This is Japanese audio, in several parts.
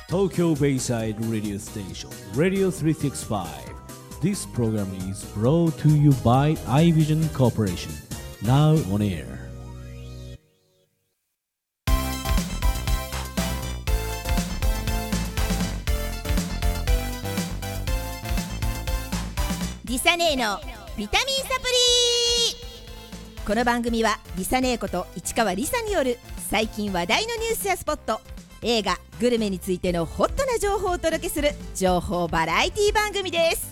Tokyo Bayside Radio Station Radio 365. This program is brought to you by iVision Corporation. Now on air. リサネーのビタミンサプリ。この番組はリサネーこと市川リサによる最近話題のニュースやスポット、映画、グルメについてのホットな情報をお届けする情報バラエティ番組です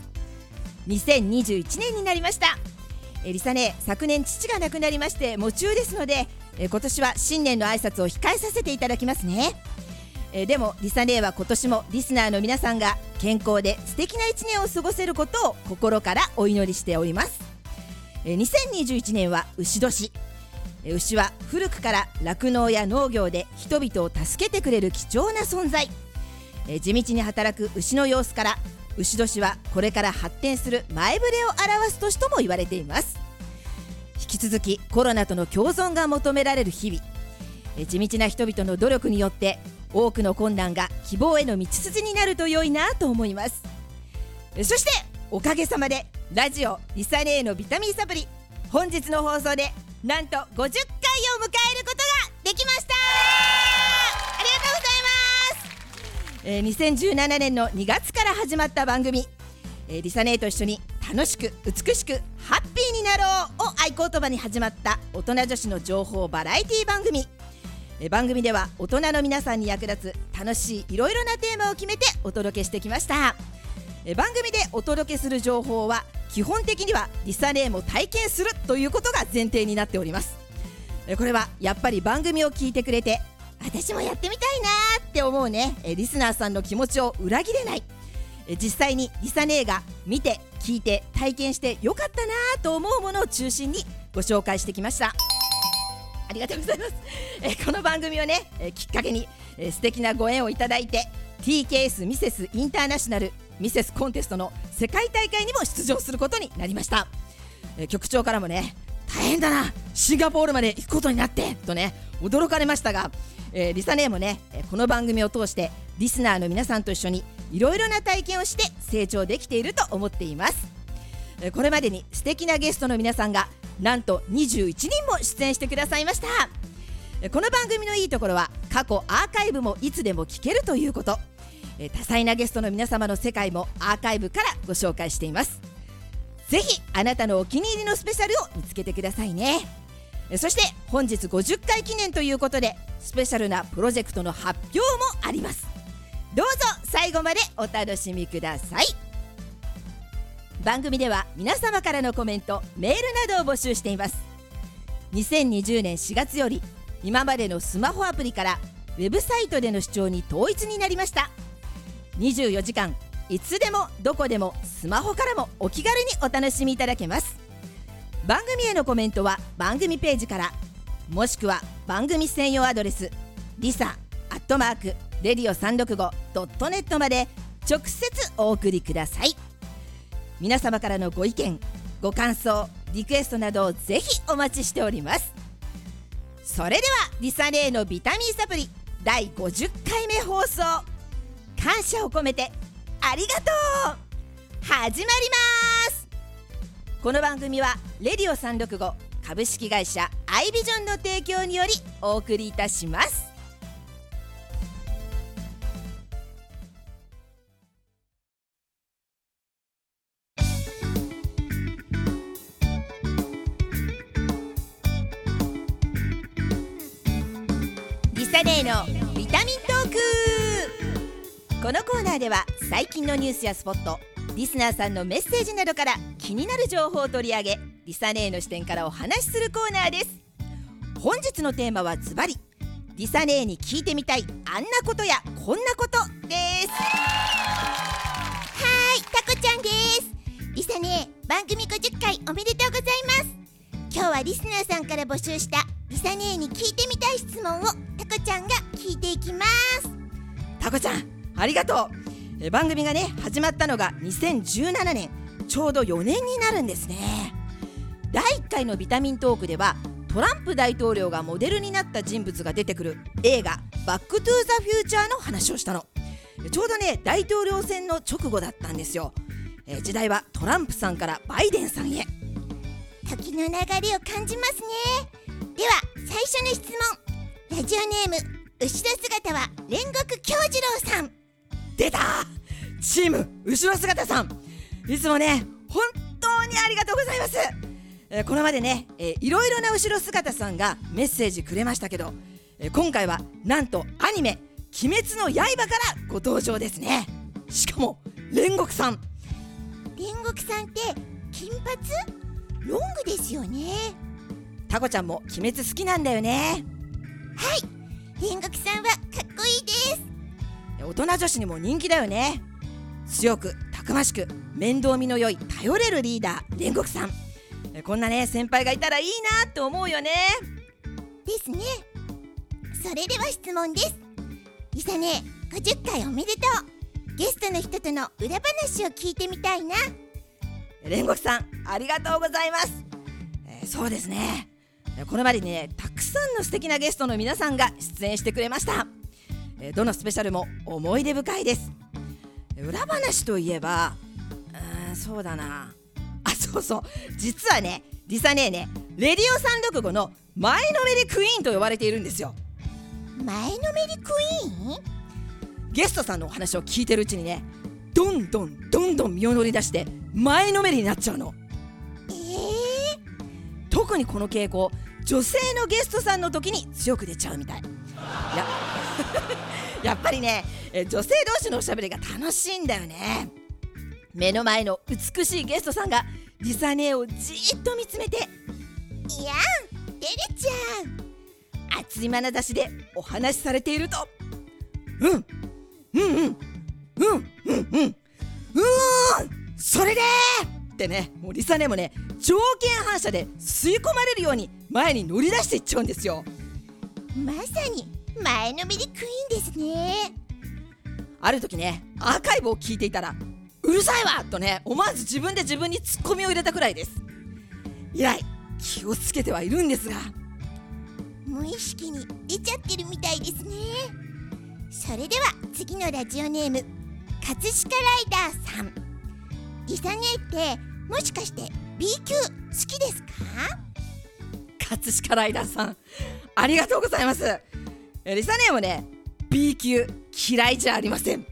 。2021年になりました。リサネー、昨年父が亡くなりまして喪中ですので、今年は新年の挨拶を控えさせていただきますね。でもリサネーは今年もリスナーの皆さんが健康で素敵な一年を過ごせることを心からお祈りしております。2021年は牛年。牛は古くから酪農や農業で人々を助けてくれる貴重な存在。地道に働く牛の様子から牛年はこれから発展する前触れを表す年とも言われています。引き続きコロナとの共存が求められる日々。地道な人々の努力によって多くの困難が希望への道筋になると良いなと思います。そしておかげさまでラジオリサネーのビタミンサプリ、本日の放送でなんと50回を迎えることができました。ありがとうございます。2017年の2月から始まった番組、リサネーと一緒に楽しく美しくハッピーになろうを合言葉に始まった大人女子の情報バラエティ番組。番組では大人の皆さんに役立つ楽しいいろいろなテーマを決めてお届けしてきました。番組でお届けする情報は基本的にはリサネーも体験するということが前提になっております。これはやっぱり番組を聞いてくれて私もやってみたいなって思うねリスナーさんの気持ちを裏切れない、実際にリサネーが見て聞いて体験してよかったなと思うものを中心にご紹介してきました。ありがとうございます。この番組をね、きっかけに、素敵なご縁をいただいて TKS ミセスインターナショナルミセスコンテストの世界大会にも出場することになりました。局長からもね、大変だな、シンガポールまで行くことになってとね驚かれましたが、リサネーもねこの番組を通してリスナーの皆さんと一緒にいろいろな体験をして成長できていると思っています。これまでに素敵なゲストの皆さんがなんと21人も出演してくださいました。この番組のいいところは過去アーカイブもいつでも聞けるということ。多彩なゲストの皆様の世界もアーカイブからご紹介しています。ぜひあなたのお気に入りのスペシャルを見つけてくださいね。そして本日50回記念ということでスペシャルなプロジェクトの発表もあります。どうぞ最後までお楽しみください。番組では皆様からのコメント、メールなどを募集しています。2020年4月より今までのスマホアプリからウェブサイトでの視聴に統一になりました。24時間いつでもどこでもスマホからもお気軽にお楽しみいただけます。番組へのコメントは番組ページから、もしくは番組専用アドレスlisa@radio365.net まで直接お送りください。皆様からのご意見、ご感想、リクエストなどをぜひお待ちしております。それではリサネーのビタミンサプリ第50回目放送、感謝を込めてありがとう始まります。この番組はレディオ365株式会社アイビジョンの提供によりお送りいたします。リサネーのビタミントーク。このコーナーでは最近のニュースやスポット、リスナーさんのメッセージなどから気になる情報を取り上げ、リサネーの視点からお話しするコーナーです。本日のテーマはズバリ、リサネーに聞いてみたいあんなことやこんなことです。 はーい、タコちゃんです。リサネー番組50回おめでとうございます。今日はリスナーさんから募集したリサネーに聞いてみたい質問をタコちゃんが聞いていきます。 タコちゃんありがとう。番組がね始まったのが2017年、ちょうど4年になるんですね。第1回のビタミントークではトランプ大統領がモデルになった人物が出てくる映画バックトゥーザフューチャーの話をしたの。 ちょうどね大統領選の直後だったんですよ。時代はトランプさんからバイデンさんへ。 時の流れを感じますね。では最初の質問。ラジオネーム後ろ姿は煉獄京次郎さん。 出たチーム後ろ姿さん、いつもね本当にありがとうございます。これまでね、いろいろな後ろ姿さんがメッセージくれましたけど、今回はなんとアニメ鬼滅の刃からご登場ですね。しかも煉獄さん。 煉獄さんって金髪ロングですよね。 タコちゃんも鬼滅好きなんだよね。 はい、煉獄さんはかっこいいです。 大人女子にも人気だよね。強くたくましく面倒見の良い頼れるリーダー煉獄さん。こんなね先輩がいたらいいなって思うよね。 ですね。それでは質問です。リサね50回おめでとう。ゲストの人との裏話を聞いてみたいな。 煉獄さんありがとうございます。そうですね、これまでにねたくさんの素敵なゲストの皆さんが出演してくれました。どのスペシャルも思い出深いです。裏話といえばそうだなそうそう、実はねリサ姉ねレディオ365の前のめりクイーンと呼ばれているんですよ。 前のめりクイーン？ ゲストさんのお話を聞いてるうちにねどんどん身を乗り出して前のめりになっちゃうの。特にこの傾向女性のゲストさんの時に強く出ちゃうみたい。やっぱりね女性同士のおしゃべりが楽しいんだよね。目の前の美しいゲストさんがリサ姉をじーっと見つめて、 いやん、てれちゃん、 熱い眼差しでお話しされていると、それでーってね、もうリサ姉もね条件反射で吸い込まれるように前に乗り出していっちゃうんですよ。 まさに前のめりクイーンですね。 ある時ねアーカイブを聞いていたらうるさいわとね思わず自分で自分にツッコミを入れたくらいです。以来気をつけてはいるんですが、 無意識に出ちゃってるみたいですね。それでは次のラジオネーム葛飾ライダーさん。リサ姉ってもしかして B 級好きですか？ 葛飾ライダーさんありがとうございます。リサ姉もね B 級嫌いじゃありません。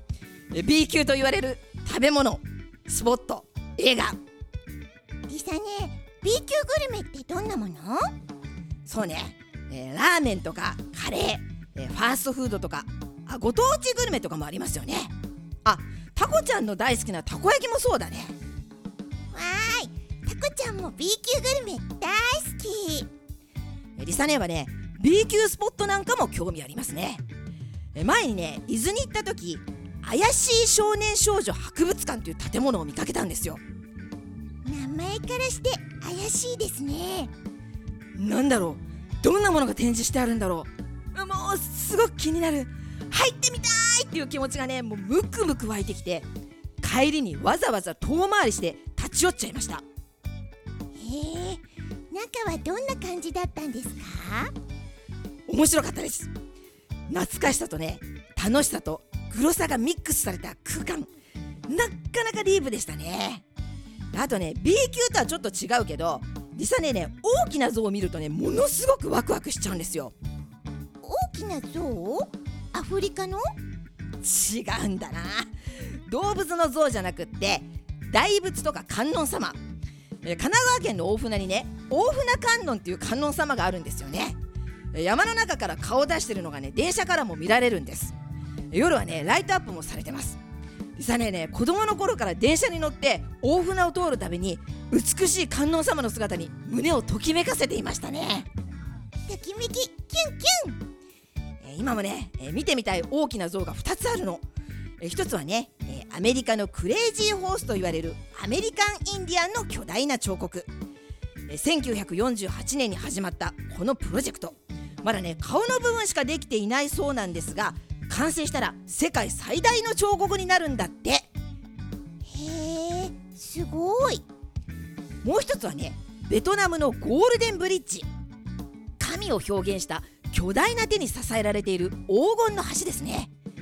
B 級と言われる食べ物、スポット、映画。 リサ姉 B 級グルメってどんなもの？ そうね、ラーメンとかカレー、ファーストフードとかご当地グルメとかもありますよね。タコちゃんの大好きなたこ焼きもそうだね。 わーい、タコちゃんも B 級グルメ大好き。 リサ姉はね B 級スポットなんかも興味ありますね。前にね伊豆に行った時、怪しい少年少女博物館という建物を見かけたんですよ。 名前からして怪しいですね。 なんだろう、どんなものが展示してあるんだろう。もうすごく気になる、入ってみたいっていう気持ちがねもうムクムク湧いてきて、帰りにわざわざ遠回りして立ち寄っちゃいました。 へえ、中はどんな感じだったんですか？ 面白かったです。懐かしさとね楽しさとグロさがミックスされた空間、なかなかディープでしたね。あとね B 級とはちょっと違うけど、リサね大きな像を見るとねものすごくワクワクしちゃうんですよ。 大きな像？アフリカの？ 違うんだな、動物の像じゃなくって大仏とか観音様。神奈川県の大船にね大船観音っていう観音様があるんですよね。山の中から顔を出してるのがね電車からも見られるんです。夜はねライトアップもされてます。リサね子供の頃から電車に乗って大船を通るたびに美しい観音様の姿に胸をときめかせていましたね。 ときめきキュンキュン。 今もね見てみたい大きな像が2つあるの。一つはねアメリカのクレイジーホースと言われるアメリカンインディアンの巨大な彫刻。1948年に始まったこのプロジェクト、まだね顔の部分しかできていないそうなんですが、完成したら世界最大の彫刻になるんだって。 へえ、すごい。 もう一つはねベトナムのゴールデンブリッジ。神を表現した巨大な手に支えられている黄金の橋ですね。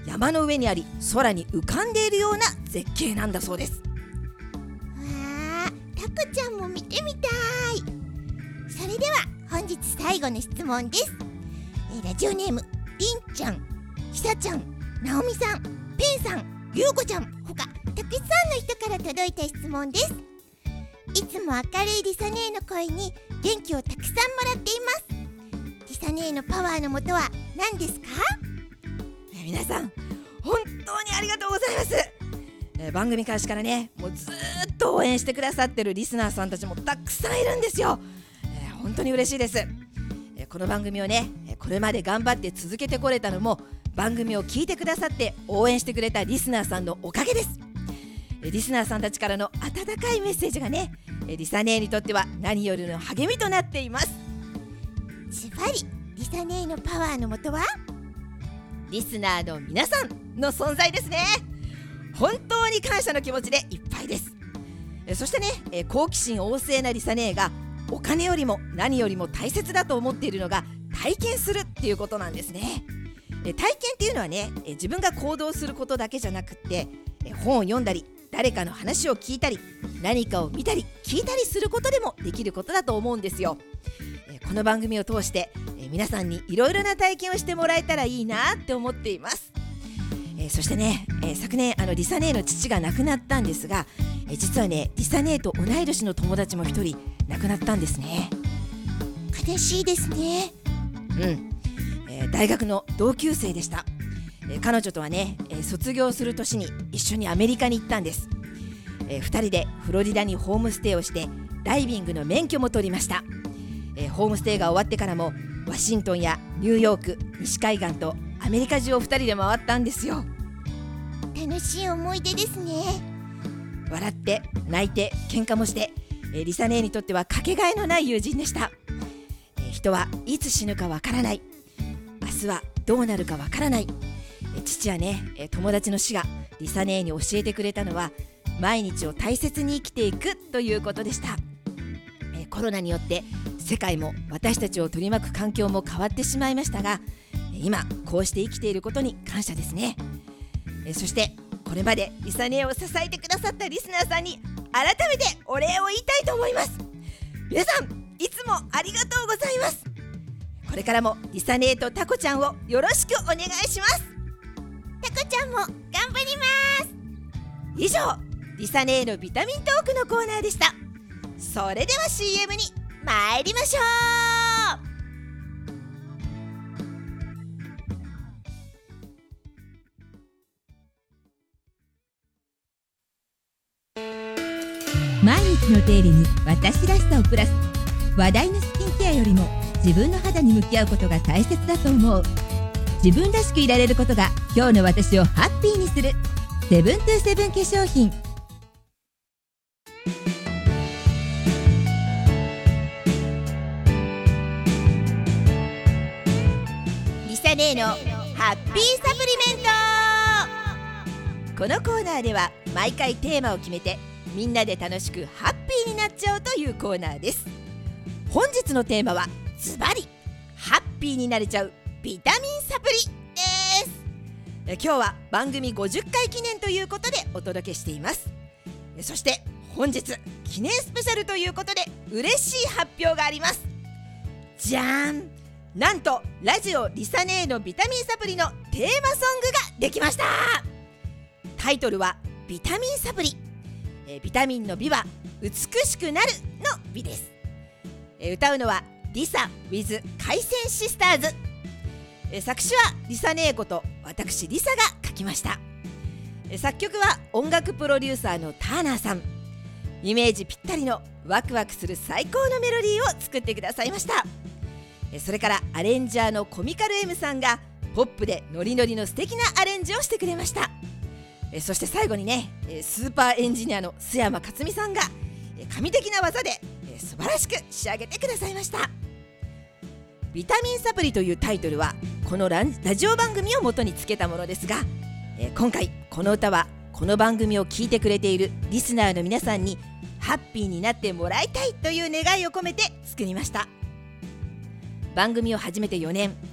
山の上にあり空に浮かんでいるような絶景なんだそうです。 わあ、タコちゃんも見てみたい。それでは本日最後の質問です。ラジオネームりんちゃん、ひさちゃん、なおみさん、ペンさん、りゅうこちゃんほかたくさんの人から届いた質問です。いつも明るいりさねえの声に元気をたくさんもらっています。りさねえのパワーのもとは何ですか？ 皆さん本当にありがとうございます。番組開始からね、もうずっと応援してくださってるリスナーさんたちもたくさんいるんですよ。本当に嬉しいです。この番組をね、これまで頑張って続けてこれたのも番組を聞いてくださって応援してくれたリスナーさんのおかげです。リスナーさんたちからの温かいメッセージがね、リサ姉にとっては何よりの励みとなっています。 ズバリリサ姉のパワーのもとはリスナーの皆さんの存在ですね。本当に感謝の気持ちでいっぱいです。そしてね、好奇心旺盛なリサ姉がお金よりも何よりも大切だと思っているのが体験するっていうことなんですね。体験っていうのはね、自分が行動することだけじゃなくって本を読んだり誰かの話を聞いたり何かを見たり聞いたりすることでもできることだと思うんですよ。この番組を通して皆さんにいろいろな体験をしてもらえたらいいなって思っています。そしてね、昨年リサ姉の父が亡くなったんですが、実はねリサ姉と同い年の友達も一人亡くなったんですね。 悲しいですね。 大学の同級生でした。彼女とはね、卒業する年に一緒にアメリカに行ったんです。2人でフロリダにホームステイをしてダイビングの免許も取りました。ホームステイが終わってからもワシントンやニューヨーク、西海岸とアメリカ中を2人で回ったんですよ。 楽しい思い出ですね。 笑って泣いて喧嘩もして、リサ姉にとってはかけがえのない友人でした。人はいつ死ぬかわからない、明日はどうなるかわからない。父はね、友達の死がリサ姉に教えてくれたのは毎日を大切に生きていくということでした。コロナによって世界も私たちを取り巻く環境も変わってしまいましたが、今こうして生きていることに感謝ですね。そしてこれまでリサ姉を支えてくださったリスナーさんに改めてお礼を言いたいと思います。皆さんいつもありがとうございます。これからもリサ姉とタコちゃんをよろしくお願いします。 タコちゃんも頑張ります。 以上、リサ姉のビタミントークのコーナーでした。それでは CM に参りましょう。毎日の手入れに私らしさをプラス。話題のスキンケアよりも自分の肌に向き合うことが大切だと思う。自分らしくいられることが今日の私をハッピーにする。セブントゥーセブン化粧品。 リサ姉のハッピーサプリメント。このコーナーでは毎回テーマを決めてみんなで楽しくハッピーになっちゃうというコーナーです。本日のテーマはズバリハッピーになれちゃうビタミンサプリです。今日は番組50回記念ということでお届けしています。そして本日記念スペシャルということで嬉しい発表があります。じゃーん、なんとラジオリサ姉のビタミンサプリのテーマソングができました。タイトルはビタミンサプリ。ビタミンの美は美しくなるの美です。歌うのはリサ with 海鮮シスターズ。作詞はリサ姉こと私リサが書きました。作曲は音楽プロデューサーのターナーさん。イメージぴったりのワクワクする最高のメロディーを作ってくださいました。それからアレンジャーのコミカル M さんがポップでノリノリの素敵なアレンジをしてくれました。そして最後にね、スーパーエンジニアの須山克美さんが神的な技で素晴らしく仕上げてくださいました。ビタミンサプリというタイトルはこのラジオ番組を元につけたものですが、今回この歌はこの番組を聞いてくれているリスナーの皆さんにハッピーになってもらいたいという願いを込めて作りました。番組を始めて4年、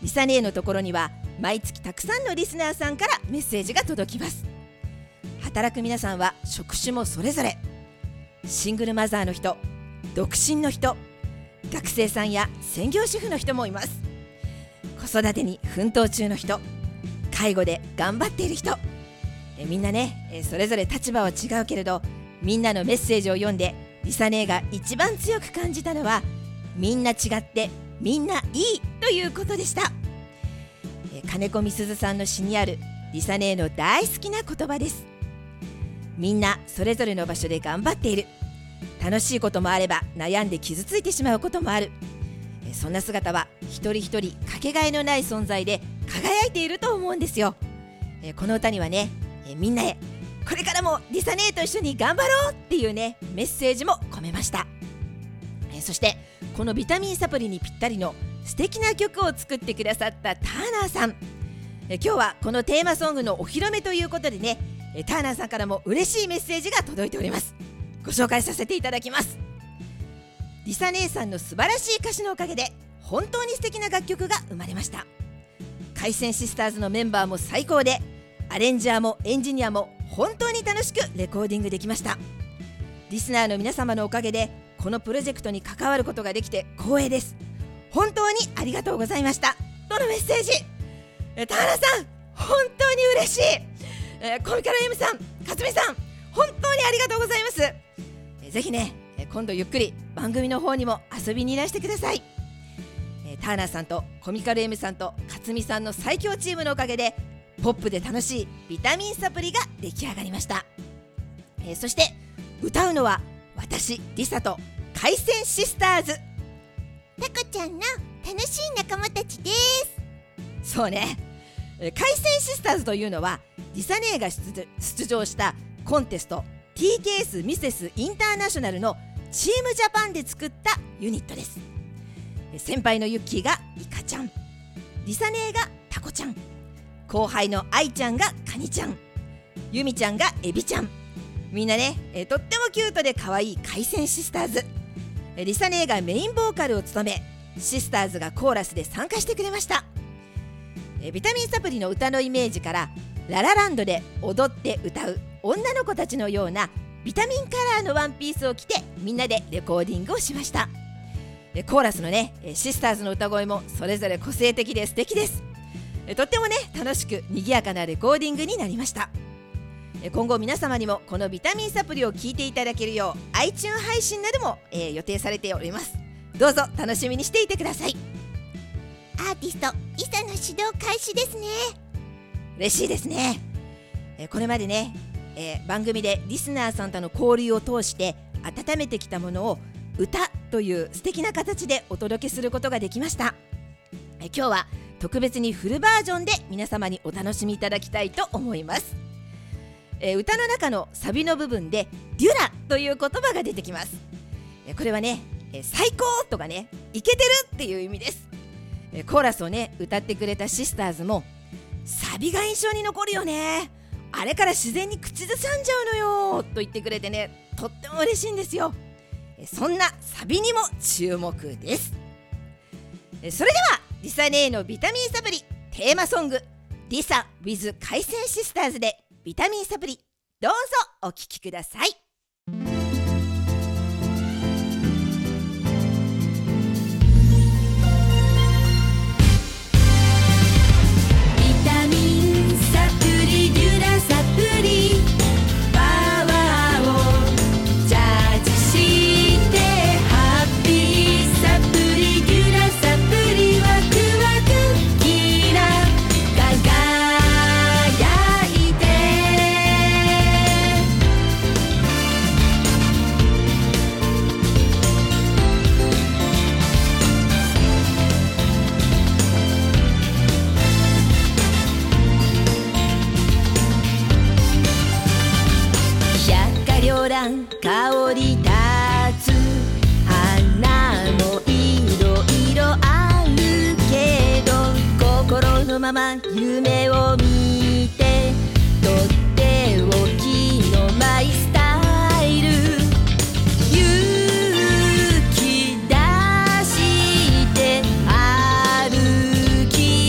リサ姉のところには毎月たくさんのリスナーさんからメッセージが届きます。働く皆さんは職種もそれぞれ、シングルマザーの人、独身の人、学生さんや専業主婦の人もいます。子育てに奮闘中の人、介護で頑張っている人、みんなね、それぞれ立場は違うけれど、みんなのメッセージを読んでリサ姉が一番強く感じたのは、みんな違ってみんないいということでした。金子みすずさんの詩にあるリサ姉の大好きな言葉です。みんなそれぞれの場所で頑張っている。楽しいこともあれば悩んで傷ついてしまうこともある。そんな姿は一人一人かけがえのない存在で輝いていると思うんですよ。この歌にはね、みんなへこれからもリサ姉と一緒に頑張ろうっていうねメッセージも込めました。そしてこのビタミンサプリにぴったりの素敵な曲を作ってくださったターナーさん、今日はこのテーマソングのお披露目ということでね、ターナーさんからも嬉しいメッセージが届いております。ご紹介させていただきます。リサ姉さんの素晴らしい歌詞のおかげで本当に素敵な楽曲が生まれました。海鮮シスターズのメンバーも最高で、アレンジャーもエンジニアも本当に楽しくレコーディングできました。リスナーの皆様のおかげでこのプロジェクトに関わることができて光栄です。本当にありがとうございましたとのメッセージ。田原さん本当に嬉しい。コミカル M さん、かつみさん、本当にありがとうございます。ぜひね、今度ゆっくり番組の方にも遊びにいらしてください。ターナーさんとコミカル M さんとかつみさんの最強チームのおかげでポップで楽しいビタミンサプリが出来上がりました。そして歌うのは私リサと海鮮シスターズ、 タコちゃんの楽しい仲間たちです。 そうね、海鮮シスターズというのはリサ姉が出場したコンテスト TKS ミセスインターナショナルのチームジャパンで作ったユニットです。先輩のユッキーがイカちゃん、リサ姉がタコちゃん、後輩のアイちゃんがカニちゃん、ユミちゃんがエビちゃん、みんなね、とってもキュートで可愛い海鮮シスターズ。リサ姉がメインボーカルを務め、シスターズがコーラスで参加してくれました。ビタミンサプリの歌のイメージからララランドで踊って歌う女の子たちのようなビタミンカラーのワンピースを着てみんなでレコーディングをしました。コーラスのねシスターズの歌声もそれぞれ個性的で素敵です。とってもね楽しく賑やかなレコーディングになりました。今後皆様にもこのビタミンサプリを聴いていただけるよう iTunes 配信なども、予定されております。どうぞ楽しみにしていてください。 アーティストリサの指導開始ですね。 嬉しいですね。これまでね、番組でリスナーさんとの交流を通して温めてきたものを歌という素敵な形でお届けすることができました。今日は特別にフルバージョンで皆様にお楽しみいただきたいと思います。歌の中のサビの部分でデュラという言葉が出てきます。これはね、最高とかね、イケてるっていう意味です。コーラスをね歌ってくれたシスターズもサビが印象に残るよね、あれから自然に口ずさんじゃうのよと言ってくれてね、とっても嬉しいんですよ。そんなサビにも注目です。それではリサ姉のビタミンサプリテーマソングリサ with 海鮮シスターズでビタミンサプリ、どうぞお聴きください。香り立つ花もいろいろあるけど、心のまま夢を見てとっておきのマイスタイル、勇気出して歩き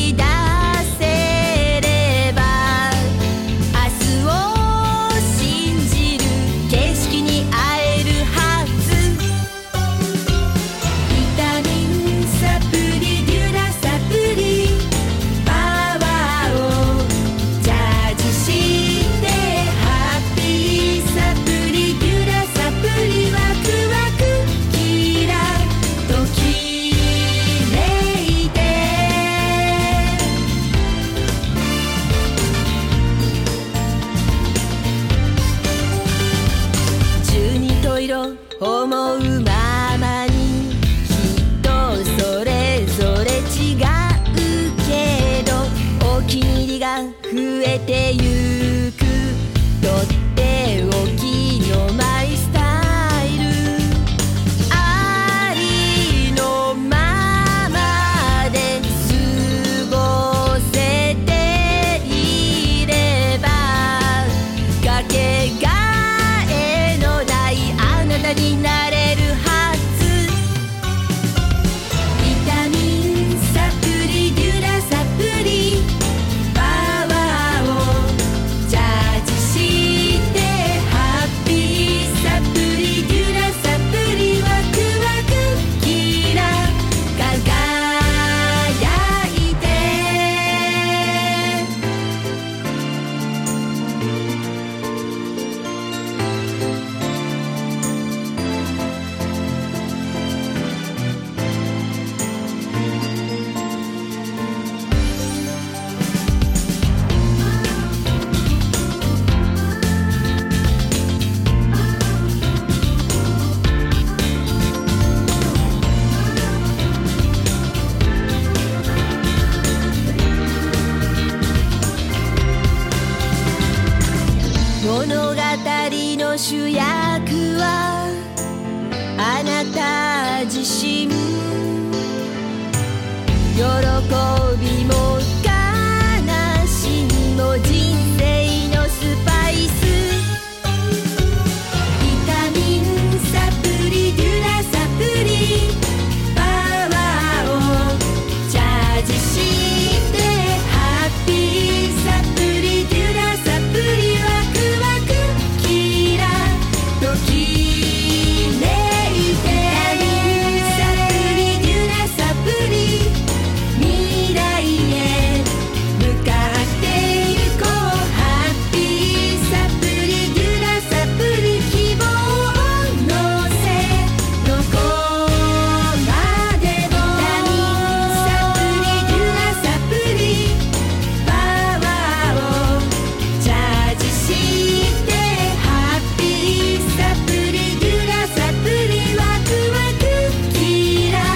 れてゆくとっておきのマイスタイルありのままで過ごせていればかけがえのないあなたになれるはずビタミンサプリデュラサプリパワーをチャージしてハッピーサプリデュラサプリワクワクキラ輝いて物語の主役はあなた自身喜びも悲しみも人生のスパイスビタミンサプリデュラサプリパワーをチャージしてハッピーサプリデュラサプリワクワクキラときめいてビタミンサプリデュラサプリ未来へ向かってゆこうハッピーサプリデュラサプリ希望を乗せどこまでもビタミンサプリデュラサプリパワーをチャージしてハッピーサプリデュラサプリワクワクキラ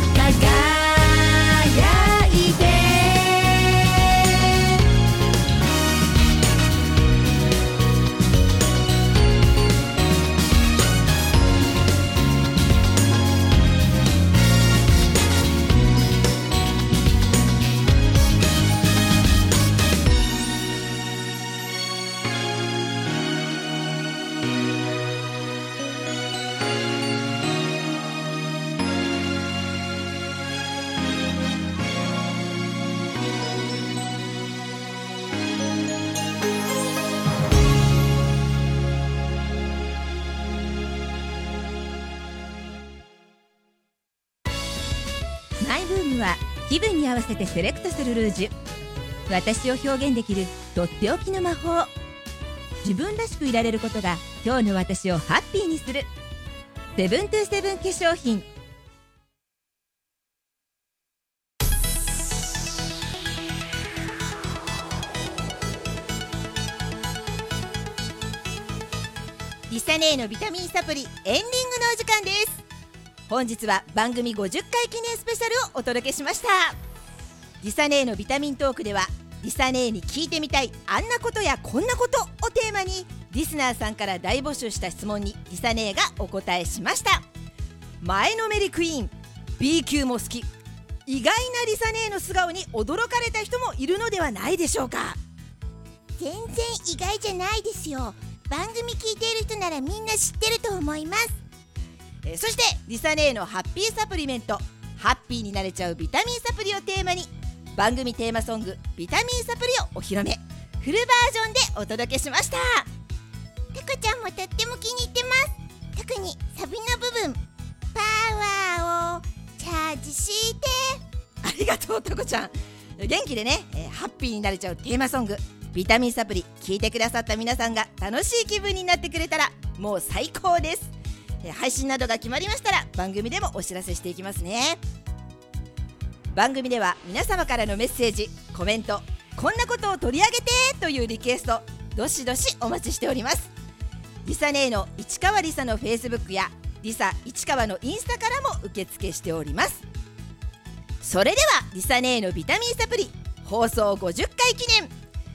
輝いてマイブームは気分に合わせてセレクトするルージュ。私を表現できるとっておきの魔法。自分らしくいられることが今日の私をハッピーにする。セブントゥーセブン化粧品。 リサネーのビタミンサプリエンディングのお時間です。本日は番組50回記念スペシャルをお届けしました。リサネーのビタミントークではリサネーに聞いてみたいあんなことやこんなことをテーマにリスナーさんから大募集した質問にリサネーがお答えしました。前のめりクイーン B 級も好き、意外なリサネーの素顔に驚かれた人もいるのではないでしょうか。 全然意外じゃないですよ。番組聞いている人ならみんな知ってると思います。 そしてリサネーのハッピーサプリメント、ハッピーになれちゃうビタミンサプリをテーマに番組テーマソングビタミンサプリをお披露目、フルバージョンでお届けしました。 タコちゃんもとっても気に入ってます。特にサビの部分、パワーをチャージして。 ありがとうタコちゃん、元気でね、ハッピーになれちゃうテーマソングビタミンサプリ聞いてくださった皆さんが楽しい気分になってくれたらもう最高です。配信などが決まりましたら番組でもお知らせしていきますね。番組では皆様からのメッセージ、コメント、こんなことを取り上げてというリクエストどしどしお待ちしております。リサネーの市川リサのフェイスブックやリサ市川のインスタからも受付しております。それではリサネーのビタミンサプリ放送50回記念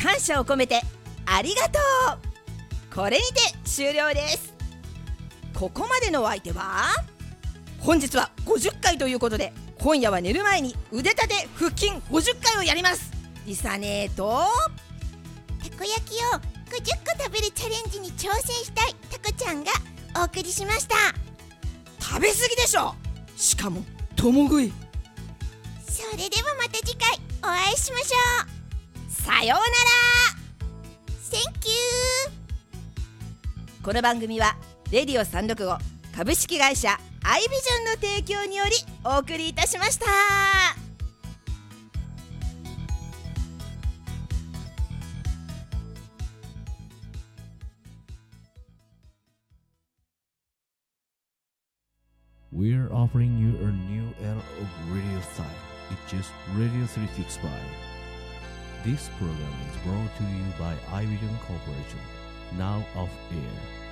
感謝を込めてありがとう。これにて終了です。ここまでのお相手は、本日は50回ということで、今夜は寝る前に腕立て腹筋50回をやります。リサネーとたこ焼きを50個食べるチャレンジに挑戦したいタコちゃんがお送りしました。 食べ過ぎでしょ。しかも共食い。 それではまた次回お会いしましょう。 さようなら。 Thank you。 この番組はレディオ365株式会社アイビジョンの提供によりお送りいたしました。 We're offering you a new era of radio style. It's just Radio 365. This program is brought to you by iVision Corporation, now off air.